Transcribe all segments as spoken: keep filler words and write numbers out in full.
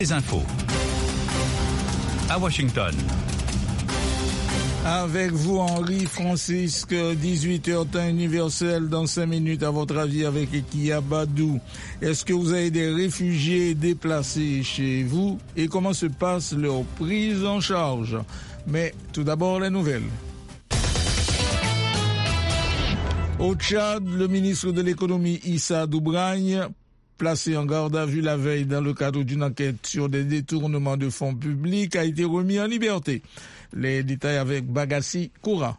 Les infos. À Washington. Avec vous, Henri Francisque, dix-huit heures temps universel, dans cinq minutes, à votre avis, avec Ekia Badou. Est-ce que vous avez des réfugiés déplacés chez vous et comment se passe leur prise en charge? Mais tout d'abord, les nouvelles. Au Tchad, le ministre de l'économie Issa Doubragne, placé en garde à vue la veille dans le cadre d'une enquête sur des détournements de fonds publics, a été remis en liberté. Les détails avec Bagassi Koura.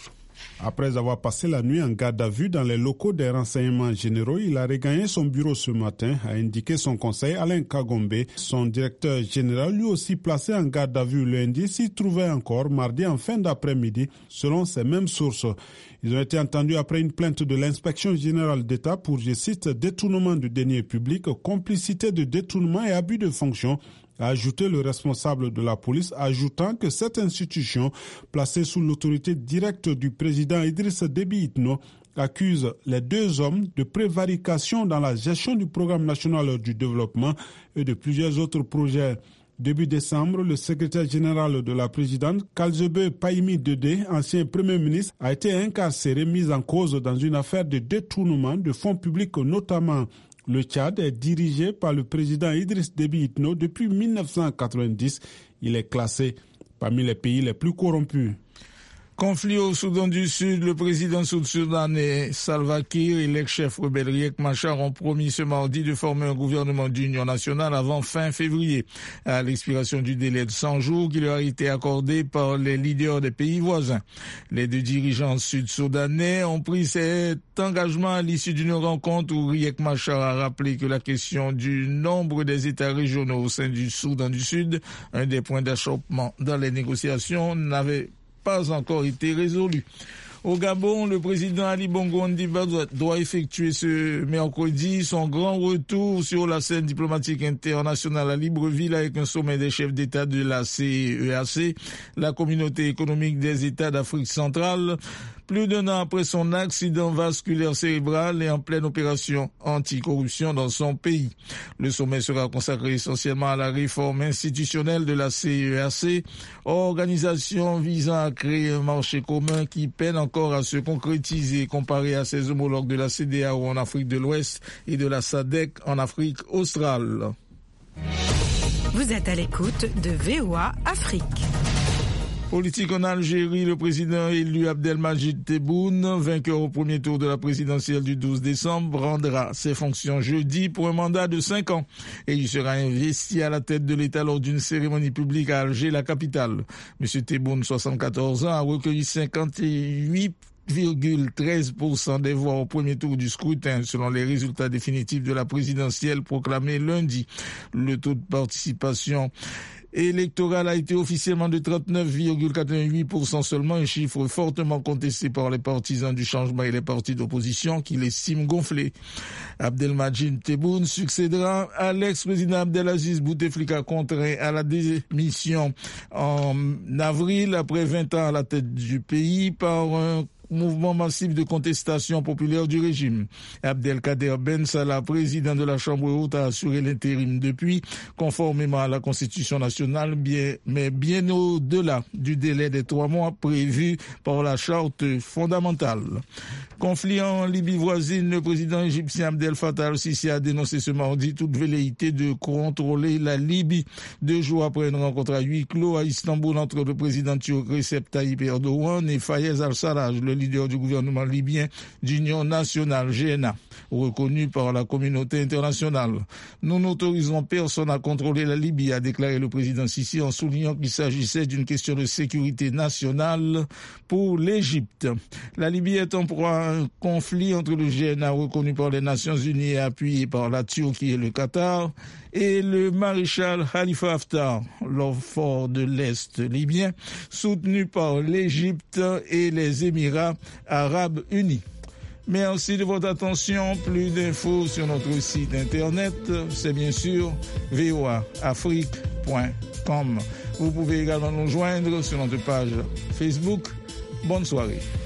Après avoir passé la nuit en garde à vue dans les locaux des renseignements généraux, il a regagné son bureau ce matin, a indiqué son conseil Alain Kagombe. Son directeur général, lui aussi placé en garde à vue lundi, s'y trouvait encore mardi en fin d'après-midi, selon ces mêmes sources. Ils ont été entendus après une plainte de l'inspection générale d'État pour, je cite, détournement de deniers publics, complicité de détournement et abus de fonction, a ajouté le responsable de la police, ajoutant que cette institution, placée sous l'autorité directe du président Idriss Déby Itno, accuse les deux hommes de prévarication dans la gestion du programme national du développement et de plusieurs autres projets. Début décembre, le secrétaire général de la présidente, Kalzebe Paimi Dede, ancien premier ministre, a été incarcéré, mis en cause dans une affaire de détournement de fonds publics notamment. Le Tchad est dirigé par le président Idriss Déby Itno depuis mille neuf cent quatre-vingt-dix. Il est classé parmi les pays les plus corrompus. Conflit au Soudan du Sud, le président sud-soudanais Salva Kiir et l'ex-chef rebelle Riek Machar ont promis ce mardi de former un gouvernement d'union nationale avant fin février, à l'expiration du délai de cent jours qui leur a été accordé par les leaders des pays voisins. Les deux dirigeants sud-soudanais ont pris cet engagement à l'issue d'une rencontre où Riek Machar a rappelé que la question du nombre des États régionaux au sein du Soudan du Sud, un des points d'achoppement dans les négociations, n'avait pas encore été résolu. Au Gabon, le président Ali Bongo Ondimba doit effectuer ce mercredi son grand retour sur la scène diplomatique internationale à Libreville avec un sommet des chefs d'État de la C E A C, la communauté économique des États d'Afrique centrale, plus d'un an après son accident vasculaire cérébral et en pleine opération anticorruption dans son pays. Le sommet sera consacré essentiellement à la réforme institutionnelle de la C E A C, organisation visant à créer un marché commun qui peine encore à se concrétiser comparé à ses homologues de la C E D E A O en Afrique de l'Ouest et de la S A D C en Afrique australe. Vous êtes à l'écoute de V O A Afrique. Politique en Algérie, le président élu Abdelmadjid Tebboune, vainqueur au premier tour de la présidentielle du douze décembre, rendra ses fonctions jeudi pour un mandat de cinq ans. Et il sera investi à la tête de l'État lors d'une cérémonie publique à Alger, la capitale. Monsieur Tebboune, soixante-quatorze ans, a recueilli cinquante-huit virgule treize pour cent des voix au premier tour du scrutin, selon les résultats définitifs de la présidentielle proclamée lundi. Le taux de participation électoral a été officiellement de trente-neuf virgule quatre-vingt-huit pour cent seulement, un chiffre fortement contesté par les partisans du changement et les partis d'opposition qui l'estiment gonflé. Abdelmadjid Tebboune succédera à l'ex-président Abdelaziz Bouteflika, contraint à la démission en avril après vingt ans à la tête du pays par un mouvement massif de contestation populaire du régime. Abdelkader Ben Salah, président de la Chambre haute, a assuré l'intérim depuis, conformément à la Constitution nationale, bien, mais bien au-delà du délai des trois mois prévu par la Charte fondamentale. Conflit en Libye voisine, le président égyptien Abdel Fattah al-Sisi a dénoncé ce mardi toute velléité de contrôler la Libye, deux jours après une rencontre à huis clos à Istanbul entre le président turc Recep Tayyip Erdogan et Fayez al-Sarraj, le leader du gouvernement libyen d'Union nationale, G N A, reconnu par la communauté internationale. Nous n'autorisons personne à contrôler la Libye, a déclaré le président Sisi en soulignant qu'il s'agissait d'une question de sécurité nationale pour l'Égypte. La Libye est en proie à un conflit entre le G N A reconnu par les Nations Unies et appuyé par la Turquie et le Qatar et le maréchal Khalifa Haftar, l'enfant de l'Est libyen, soutenu par l'Égypte et les Émirats arabes unis. Merci de votre attention. Plus d'infos sur notre site internet, c'est bien sûr v o a afrique point com. Vous pouvez également nous joindre sur notre page Facebook. Bonne soirée.